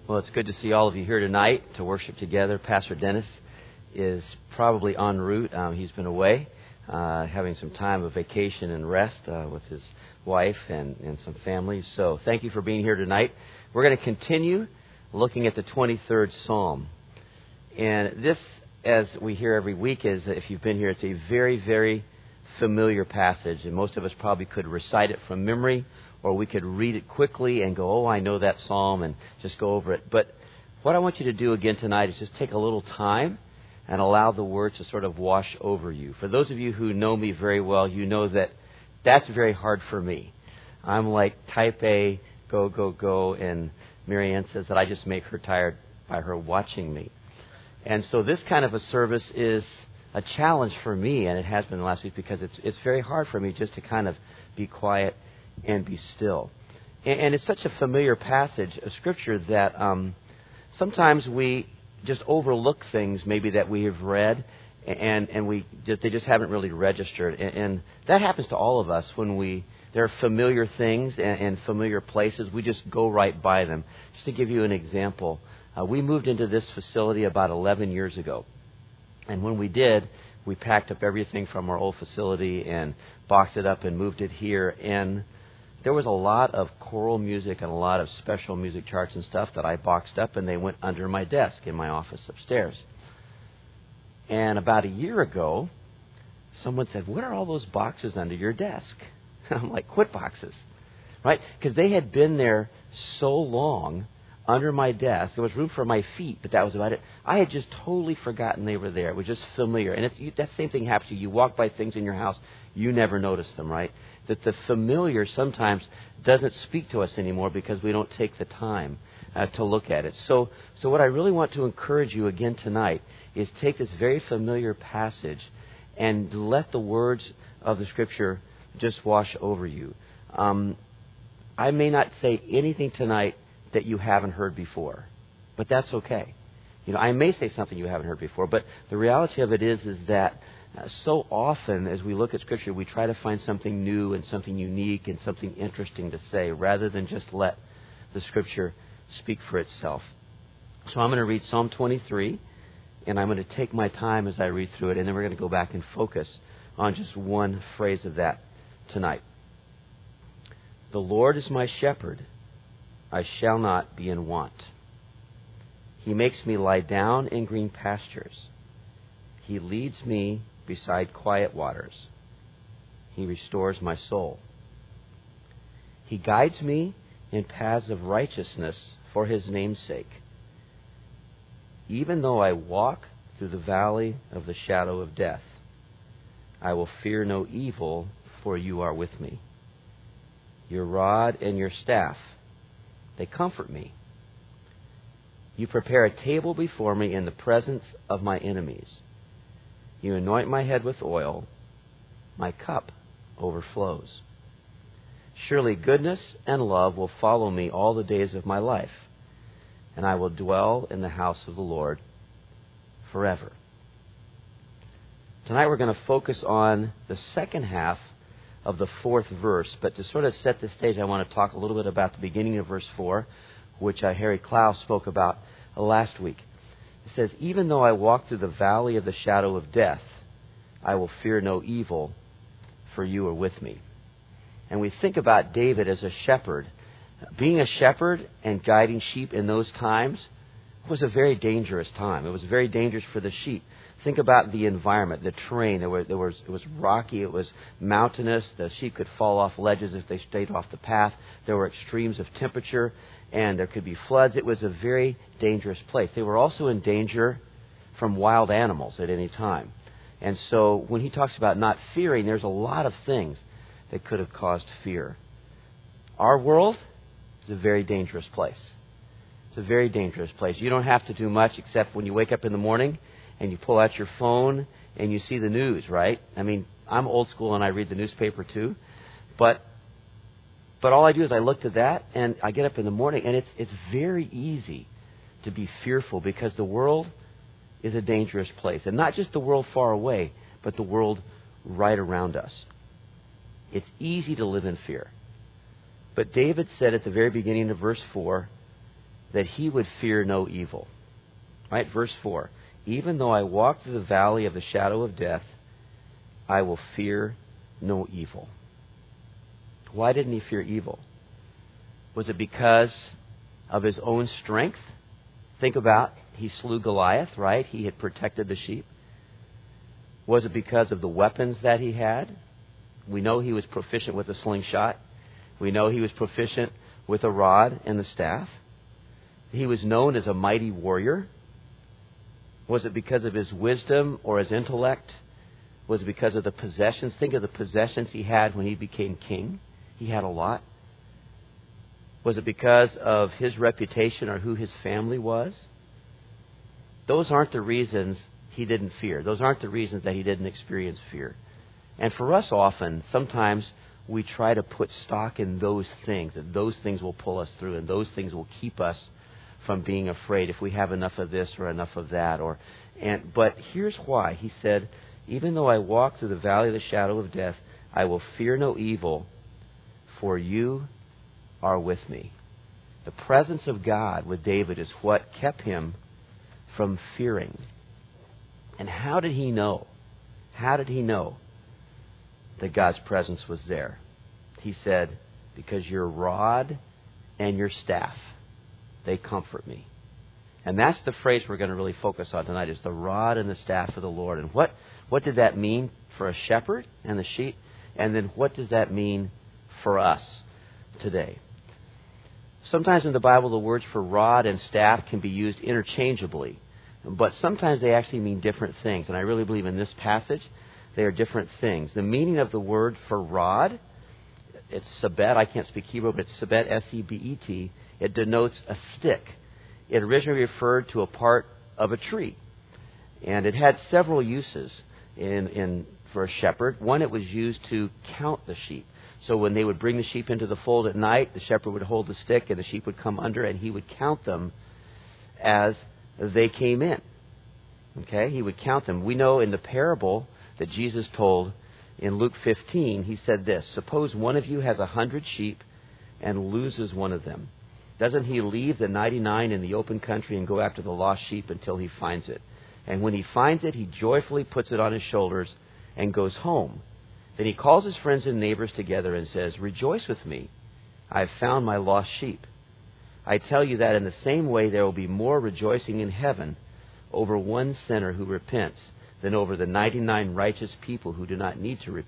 Well, it's good to see all of you here tonight to worship together. Pastor Dennis is probably en route. He's been away, having some time of vacation and rest with his wife and some family. So thank you for being here tonight. We're going to continue looking at the 23rd Psalm. And this, as we hear every week, is, if you've been here, it's a very, very familiar passage. And most of us probably could recite it from memory, or we could read it quickly and go, oh, I know that psalm, and just go over it. But what I want you to do again tonight is just take a little time and allow the words to sort of wash over you. For those of you who know me very well, you know that that's very hard for me. I'm like type A, go, go, go, and Marianne says that I just make her tired by her watching me. And so this kind of a service is a challenge for me, and it has been the last week, because it's very hard for me just to kind of be quiet and be still. And it's such a familiar passage of Scripture that sometimes we just overlook things maybe that we have read, and they just haven't really registered. And that happens to all of us when there are familiar things and familiar places. We just go right by them. Just to give you an example, we moved into this facility about 11 years ago. And when we did, we packed up everything from our old facility and boxed it up and moved it here. And there was a lot of choral music and a lot of special music charts and stuff that I boxed up, and they went under my desk in my office upstairs. And about a year ago, someone said, "What are all those boxes under your desk?" And I'm like, "Quit boxes," right? Because they had been there so long under my desk. There was room for my feet, but that was about it. I had just totally forgotten they were there. It was just familiar. And that same thing happens to you. You walk by things in your house, you never notice them, right? That the familiar sometimes doesn't speak to us anymore because we don't take the time to look at it. So what I really want to encourage you again tonight is take this very familiar passage and let the words of the Scripture just wash over you. I may not say anything tonight that you haven't heard before, but that's okay. I may say something you haven't heard before, but the reality of it is that so often as we look at Scripture, we try to find something new and something unique and something interesting to say, rather than just let the Scripture speak for itself. So I'm going to read Psalm 23, and I'm going to take my time as I read through it, and then we're going to go back and focus on just one phrase of that tonight. The Lord is my shepherd, I shall not be in want. He makes me lie down in green pastures. He leads me beside quiet waters. He restores my soul. He guides me in paths of righteousness for His name's sake. Even though I walk through the valley of the shadow of death, I will fear no evil, for You are with me. Your rod and Your staff, they comfort me. You prepare a table before me in the presence of my enemies. You anoint my head with oil. My cup overflows. Surely goodness and love will follow me all the days of my life, and I will dwell in the house of the Lord forever. Tonight we're going to focus on the second half of the fourth verse, but to sort of set the stage, I want to talk a little bit about the beginning of verse 4, which Harry Clow spoke about last week. It says, even though I walk through the valley of the shadow of death, I will fear no evil, for You are with me. And we think about David as a shepherd. Being a shepherd and guiding sheep in those times was a very dangerous time. It was very dangerous for the sheep. Think about the environment, the terrain. It was rocky, it was mountainous. The sheep could fall off ledges if they stayed off the path. There were extremes of temperature, and there could be floods. It was a very dangerous place. They were also in danger from wild animals at any time. And so when he talks about not fearing, there's a lot of things that could have caused fear. Our world is a very dangerous place. It's a very dangerous place. You don't have to do much except when you wake up in the morning and you pull out your phone and you see the news, right? I mean, I'm old school and I read the newspaper too. But all I do is I look to that and I get up in the morning, and it's very easy to be fearful because the world is a dangerous place. And not just the world far away, but the world right around us. It's easy to live in fear. But David said at the very beginning of verse 4, that he would fear no evil. Right? Verse 4. Even though I walk through the valley of the shadow of death, I will fear no evil. Why didn't he fear evil? Was it because of his own strength? Think about, he slew Goliath, right? He had protected the sheep. Was it because of the weapons that he had? We know he was proficient with a slingshot. We know he was proficient with a rod and the staff. He was known as a mighty warrior. Was it because of his wisdom or his intellect? Was it because of the possessions? Think of the possessions he had when he became king. He had a lot. Was it because of his reputation or who his family was? Those aren't the reasons he didn't fear. Those aren't the reasons that he didn't experience fear. And for us often, sometimes we try to put stock in those things, that those things will pull us through and those things will keep us from being afraid if we have enough of this or enough of that. But here's why. He said, even though I walk through the valley of the shadow of death, I will fear no evil, for you are with me. The presence of God with David is what kept him from fearing. And how did he know? How did he know that God's presence was there? He said, because your rod and your staff, they comfort me. And that's the phrase we're going to really focus on tonight, is the rod and the staff of the Lord. And what did that mean for a shepherd and the sheep? And then what does that mean for us today? Sometimes in the Bible, the words for rod and staff can be used interchangeably. But sometimes they actually mean different things. And I really believe in this passage, they are different things. The meaning of the word for rod, it's sabet. I can't speak Hebrew, but it's sabet, S-E-B-E-T. It denotes a stick. It originally referred to a part of a tree. And it had several uses for a shepherd. One, it was used to count the sheep. So when they would bring the sheep into the fold at night, the shepherd would hold the stick and the sheep would come under and he would count them as they came in. Okay? He would count them. We know in the parable that Jesus told in Luke 15, he said this, suppose one of you has 100 sheep and loses one of them. Doesn't he leave the 99 in the open country and go after the lost sheep until he finds it? And when he finds it, he joyfully puts it on his shoulders and goes home. Then he calls his friends and neighbors together and says, rejoice with me. I have found my lost sheep. I tell you that in the same way there will be more rejoicing in heaven over one sinner who repents than over the 99 righteous people who do not need to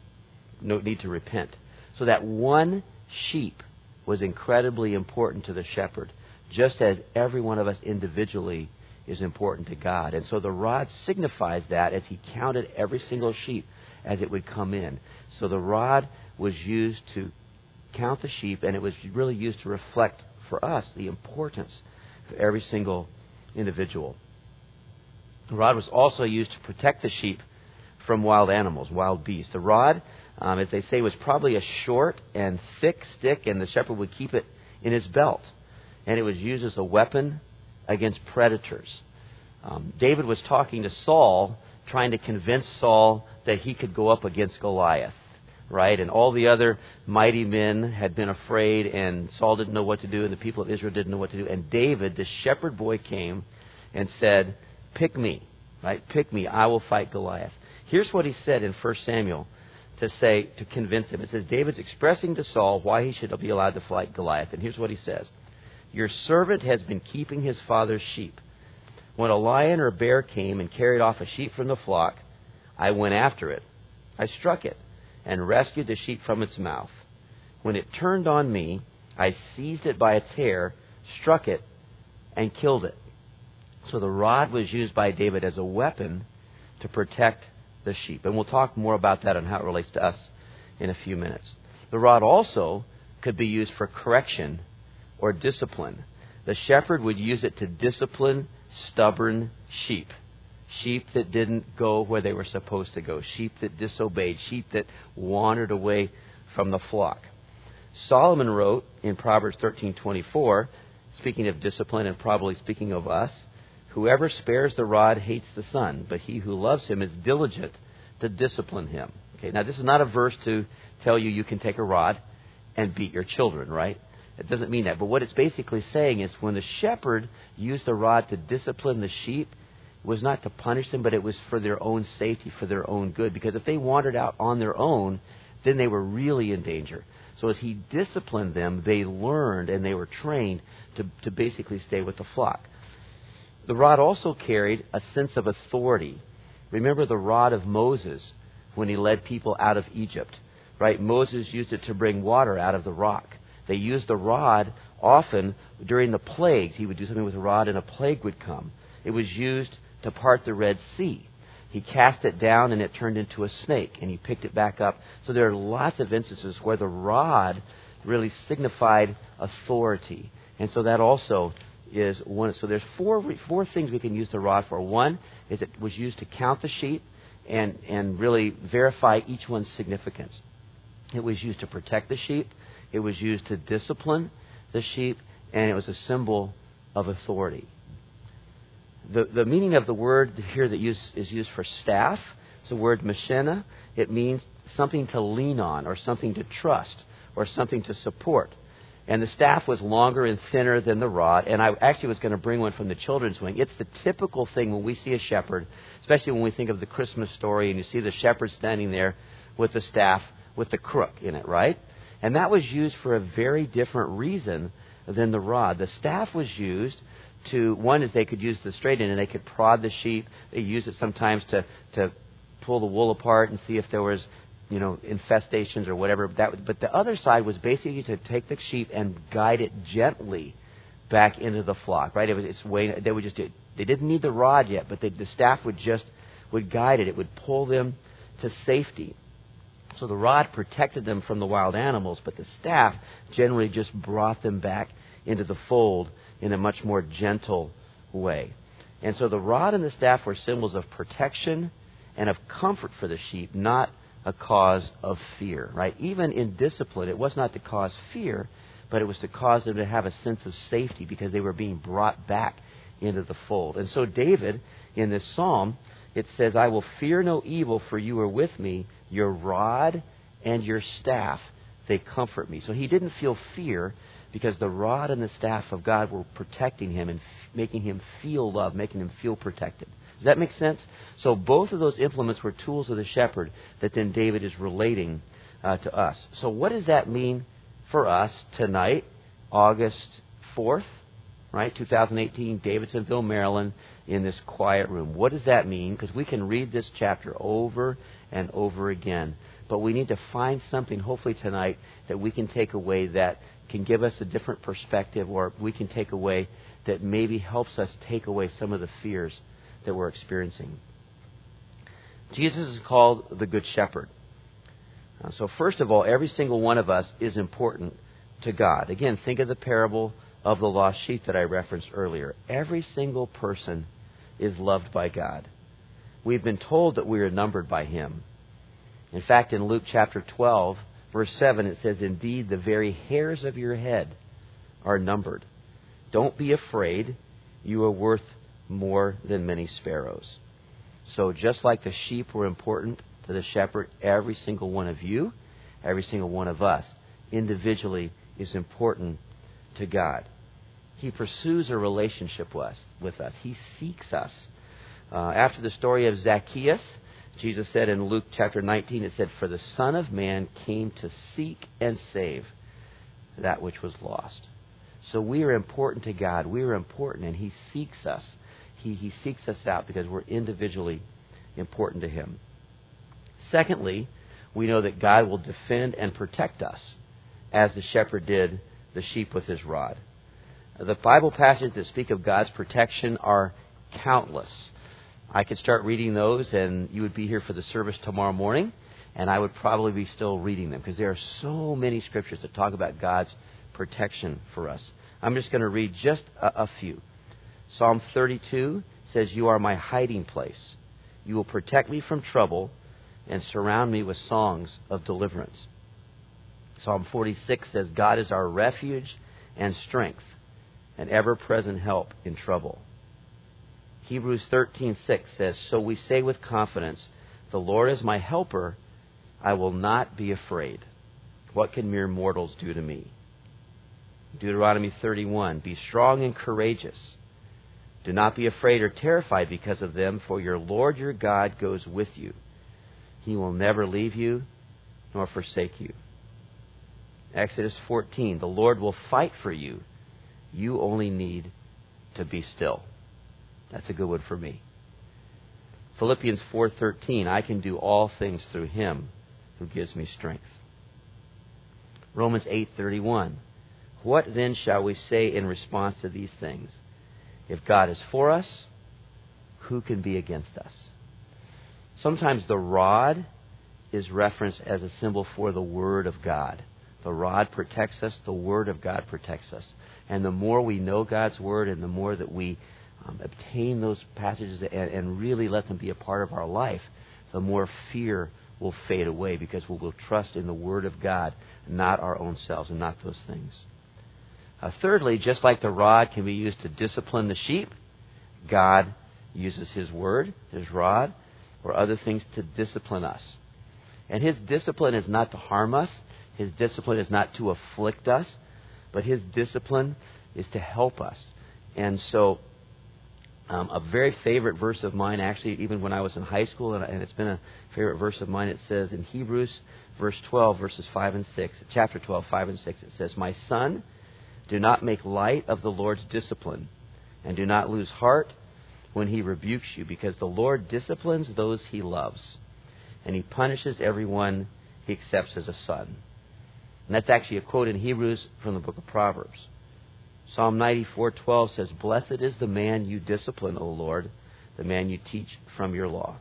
repent. So that one sheep was incredibly important to the shepherd, just as every one of us individually is important to God. And so the rod signifies that as he counted every single sheep as it would come in. So the rod was used to count the sheep, and it was really used to reflect for us the importance of every single individual. The rod was also used to protect the sheep from wild animals, wild beasts. The rod, as they say, was probably a short and thick stick, and the shepherd would keep it in his belt. And it was used as a weapon against predators. David was talking to Saul, trying to convince Saul that he could go up against Goliath, right? And all the other mighty men had been afraid, and Saul didn't know what to do, and the people of Israel didn't know what to do. And David, the shepherd boy, came and said, pick me, right? Pick me. I will fight Goliath. Here's what he said in 1 Samuel to convince him. It says, David's expressing to Saul why he should be allowed to fight Goliath. And here's what he says. Your servant has been keeping his father's sheep. When a lion or bear came and carried off a sheep from the flock, I went after it. I struck it and rescued the sheep from its mouth. When it turned on me, I seized it by its hair, struck it, and killed it. So the rod was used by David as a weapon to protect the sheep. And we'll talk more about that and how it relates to us in a few minutes. The rod also could be used for correction or discipline. The shepherd would use it to discipline stubborn sheep. Sheep that didn't go where they were supposed to go. Sheep that disobeyed. Sheep that wandered away from the flock. Solomon wrote in Proverbs 13:24, speaking of discipline and probably speaking of us, whoever spares the rod hates the son, but he who loves him is diligent to discipline him. Okay, now this is not a verse to tell you can take a rod and beat your children, right? It doesn't mean that. But what it's basically saying is when the shepherd used the rod to discipline the sheep, it was not to punish them, but it was for their own safety, for their own good. Because if they wandered out on their own, then they were really in danger. So as he disciplined them, they learned and they were trained to basically stay with the flock. The rod also carried a sense of authority. Remember the rod of Moses when he led people out of Egypt, right? Moses used it to bring water out of the rock. They used the rod often during the plagues. He would do something with the rod and a plague would come. It was used to part the Red Sea. He cast it down and it turned into a snake, and he picked it back up. So there are lots of instances where the rod really signified authority. And so that also is one. So there's four things we can use the rod for. One is it was used to count the sheep and really verify each one's significance. It was used to protect the sheep. It was used to discipline the sheep, and it was a symbol of authority. The meaning of the word here that is used for staff is the word mashena. It means something to lean on or something to trust or something to support. And the staff was longer and thinner than the rod. And I actually was going to bring one from the children's wing. It's the typical thing when we see a shepherd, especially when we think of the Christmas story and you see the shepherd standing there with the staff with the crook in it, right? And that was used for a very different reason than the rod. The staff was used to, one is they could use the straight end and they could prod the sheep. They used it sometimes to pull the wool apart and see if there was, infestations or whatever. But the other side was basically to take the sheep and guide it gently back into the flock, right? They didn't need the rod yet, but the staff would guide it. It would pull them to safety. So the rod protected them from the wild animals, but the staff generally just brought them back into the fold in a much more gentle way. And so the rod and the staff were symbols of protection and of comfort for the sheep, not a cause of fear, right? Even in discipline, it was not to cause fear, but it was to cause them to have a sense of safety because they were being brought back into the fold. And so David, in this psalm, it says, I will fear no evil, for you are with me. Your rod and your staff, they comfort me. So he didn't feel fear because the rod and the staff of God were protecting him and making him feel love, making him feel protected. Does that make sense? So both of those implements were tools of the shepherd that then David is relating to us. So what does that mean for us tonight, August 4th, right, 2018, Davidsonville, Maryland, in this quiet room? What does that mean? Because we can read this chapter over and over again. But we need to find something, hopefully tonight, that we can take away that can give us a different perspective, or we can take away that maybe helps us take away some of the fears that we're experiencing. Jesus is called the Good Shepherd. So first of all, every single one of us is important to God. Again, think of the parable of the lost sheep that I referenced earlier. Every single person is loved by God. We've been told that we are numbered by Him. In fact, in Luke chapter 12, verse 7, it says, indeed, the very hairs of your head are numbered. Don't be afraid. You are worth more than many sparrows. So just like the sheep were important to the shepherd, every single one of you, every single one of us, individually is important to God. He pursues a relationship with us. He seeks us. After the story of Zacchaeus, Jesus said in Luke chapter 19, it said, for the Son of Man came to seek and save that which was lost. So we are important to God. We are important, and He seeks us. He seeks us out because we're individually important to Him. Secondly, we know that God will defend and protect us as the shepherd did the sheep with his rod. The Bible passages that speak of God's protection are countless. I could start reading those and you would be here for the service tomorrow morning, and I would probably be still reading them because there are so many scriptures that talk about God's protection for us. I'm just going to read just a few. Psalm 32 says, you are my hiding place. You will protect me from trouble and surround me with songs of deliverance. Psalm 46 says, God is our refuge and strength, an ever-present help in trouble. Hebrews 13:6 says, so we say with confidence, the Lord is my helper, I will not be afraid. What can mere mortals do to me? Deuteronomy 31, be strong and courageous. Do not be afraid or terrified because of them, for your Lord your God goes with you. He will never leave you nor forsake you. Exodus 14, the Lord will fight for you. You only need to be still. That's a good one for me. Philippians 4:13, I can do all things through him who gives me strength. Romans 8:31, what then shall we say in response to these things? If God is for us, who can be against us? Sometimes the rod is referenced as a symbol for the Word of God. The rod protects us. The Word of God protects us. And the more we know God's Word and the more that we obtain those passages and really let them be a part of our life, the more fear will fade away because we will trust in the Word of God, not our own selves and not those things. Thirdly, just like the rod can be used to discipline the sheep, God uses His Word, His rod, or other things to discipline us. And His discipline is not to harm us. His discipline is not to afflict us. But His discipline is to help us. And so a very favorite verse of mine, actually, even when I was in high school, and it's been a favorite verse of mine, it says in Hebrews verse 12, verses 5 and 6, chapter 12, 5 and 6, it says, my son, do not make light of the Lord's discipline, and do not lose heart when He rebukes you, because the Lord disciplines those He loves, and He punishes everyone He accepts as a son. And that's actually a quote in Hebrews from the book of Proverbs. Psalm 94:12 says, blessed is the man you discipline, O Lord, the man you teach from your law.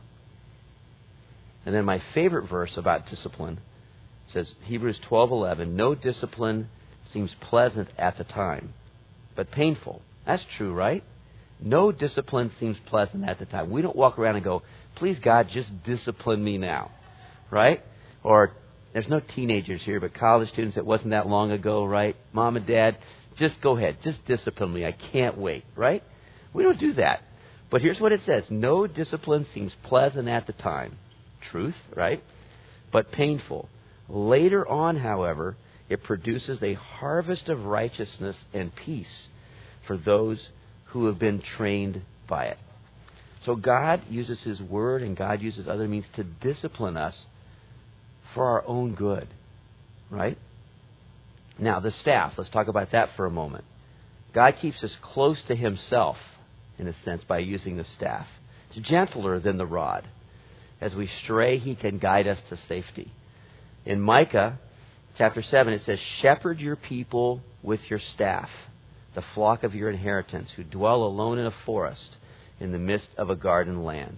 And then my favorite verse about discipline says, Hebrews 12:11, no discipline seems pleasant at the time, but painful. That's true, right? No discipline seems pleasant at the time. We don't walk around and go, please God, just discipline me now, right? Or there's no teenagers here, but college students, it wasn't that long ago, right? Mom and Dad, just go ahead. Just discipline me. I can't wait, right? We don't do that. But here's what it says. No discipline seems pleasant at the time. Truth, right? But painful. Later on, however, it produces a harvest of righteousness and peace for those who have been trained by it. So God uses His Word and God uses other means to discipline us for our own good, right? Now, the staff, let's talk about that for a moment. God keeps us close to Himself, in a sense, by using the staff. It's gentler than the rod. As we stray, He can guide us to safety. In Micah chapter 7, it says, shepherd your people with your staff, the flock of your inheritance, who dwell alone in a forest in the midst of a garden land.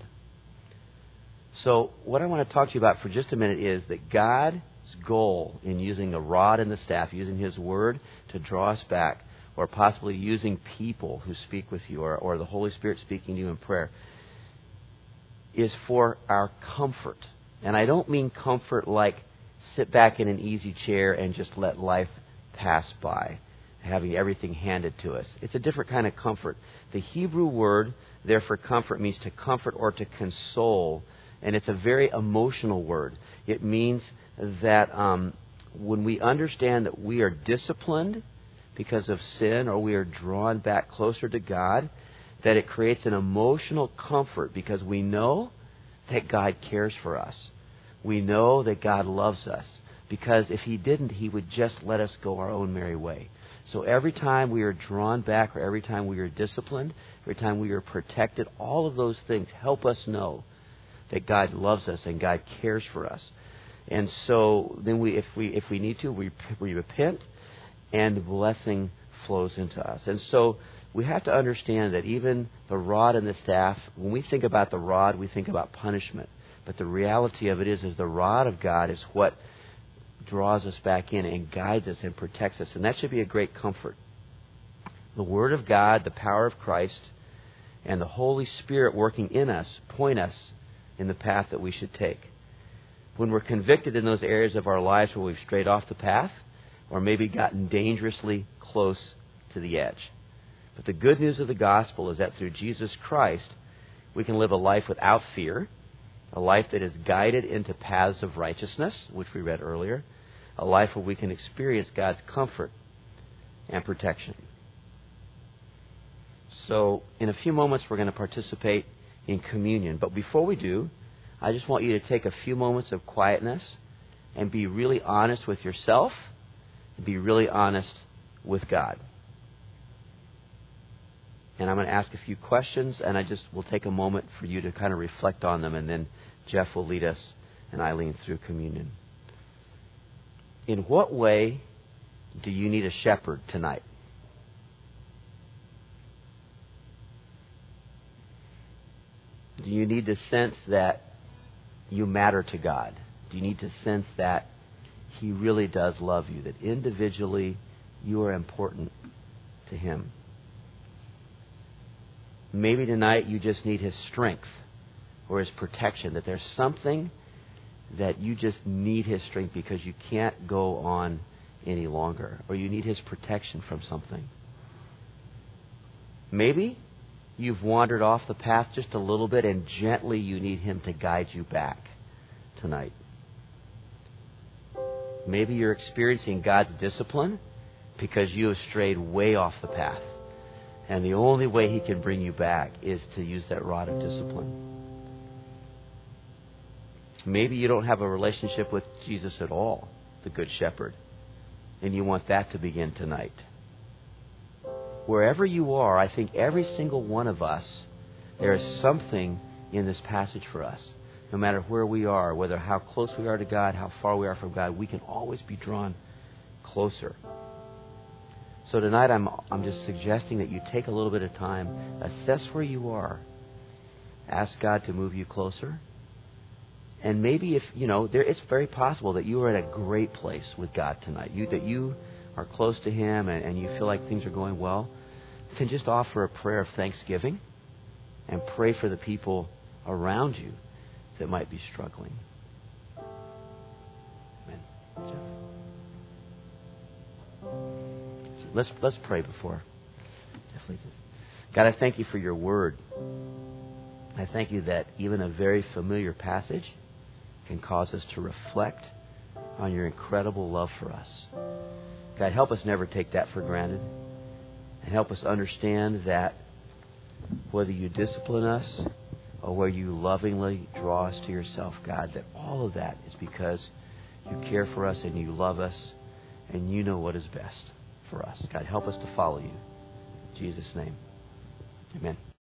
So what I want to talk to you about for just a minute is that God's goal in using a rod and the staff, using His Word to draw us back, or possibly using people who speak with you, or the Holy Spirit speaking to you in prayer, is for our comfort. And I don't mean comfort like sit back in an easy chair and just let life pass by, having everything handed to us. It's a different kind of comfort. The Hebrew word there for comfort means to comfort or to console, and it's a very emotional word. It means that when we understand that we are disciplined because of sin, or we are drawn back closer to God, that it creates an emotional comfort because we know that God cares for us. We know that God loves us, because if He didn't, He would just let us go our own merry way. So every time we are drawn back, or every time we are disciplined, every time we are protected, all of those things help us know that God loves us and God cares for us. And so then if we need to, we repent, and the blessing flows into us. And so we have to understand that even the rod and the staff, when we think about the rod, we think about punishment. But the reality of it is the rod of God is what draws us back in and guides us and protects us. And that should be a great comfort. The Word of God, the power of Christ, and the Holy Spirit working in us point us in the path that we should take. When we're convicted in those areas of our lives where we've strayed off the path, or maybe gotten dangerously close to the edge. But the good news of the gospel is that through Jesus Christ, we can live a life without fear, a life that is guided into paths of righteousness, which we read earlier, a life where we can experience God's comfort and protection. So in a few moments, we're going to participate in communion. But before we do, I just want you to take a few moments of quietness and be really honest with yourself and be really honest with God. And I'm going to ask a few questions, and I just will take a moment for you to kind of reflect on them, and then Jeff will lead us and Eileen through communion. In what way do you need a shepherd tonight? Do you need to sense that you matter to God? Do you need to sense that He really does love you, that individually you are important to Him? Maybe tonight you just need His strength or His protection, that there's something that you just need His strength because you can't go on any longer, or you need His protection from something. Maybe you've wandered off the path just a little bit and gently you need Him to guide you back tonight. Maybe you're experiencing God's discipline because you have strayed way off the path. And the only way He can bring you back is to use that rod of discipline. Maybe you don't have a relationship with Jesus at all, the Good Shepherd, and you want that to begin tonight. Wherever you are, I think every single one of us, there is something in this passage for us. No matter where we are, whether how close we are to God, how far we are from God, we can always be drawn closer. So tonight I'm just suggesting that you take a little bit of time, assess where you are, ask God to move you closer. And maybe if, it's very possible that you are at a great place with God tonight, that you are close to Him and you feel like things are going well, then just offer a prayer of thanksgiving and pray for the people around you that might be struggling. Amen. Jeff? Let's pray before. God, I thank You for Your Word. I thank You that even a very familiar passage can cause us to reflect on Your incredible love for us. God, help us never take that for granted. And help us understand that whether You discipline us or whether You lovingly draw us to Yourself, God, that all of that is because You care for us and You love us and You know what is best for us. God, help us to follow You. In Jesus' name, amen.